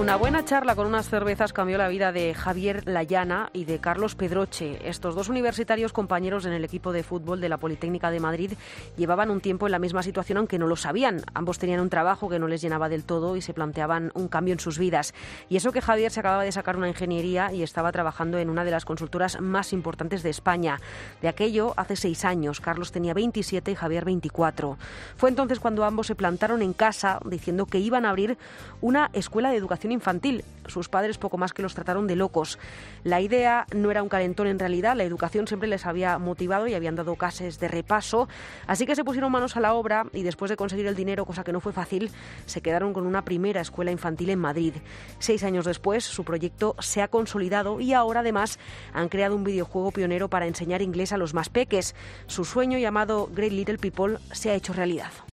Una buena charla con unas cervezas cambió la vida de Javier Layana y de Carlos Pedroche. Estos dos universitarios, compañeros en el equipo de fútbol de la Politécnica de Madrid, llevaban un tiempo en la misma situación, aunque no lo sabían. Ambos tenían un trabajo que no les llenaba del todo y se planteaban un cambio en sus vidas. Y eso que Javier se acababa de sacar una ingeniería y estaba trabajando en una de las consultoras más importantes de España. De aquello hace 6 años. Carlos tenía 27 y Javier 24. Fue entonces cuando ambos se plantaron en casa diciendo que iban a abrir una escuela de educación infantil. Sus padres poco más que los trataron de locos. La idea no era un calentón en realidad, la educación siempre les había motivado y habían dado clases de repaso, así que se pusieron manos a la obra y después de conseguir el dinero, cosa que no fue fácil, se quedaron con una primera escuela infantil en Madrid. 6 años después, su proyecto se ha consolidado y ahora además han creado un videojuego pionero para enseñar inglés a los más peques. Su sueño, llamado Great Little People, se ha hecho realidad.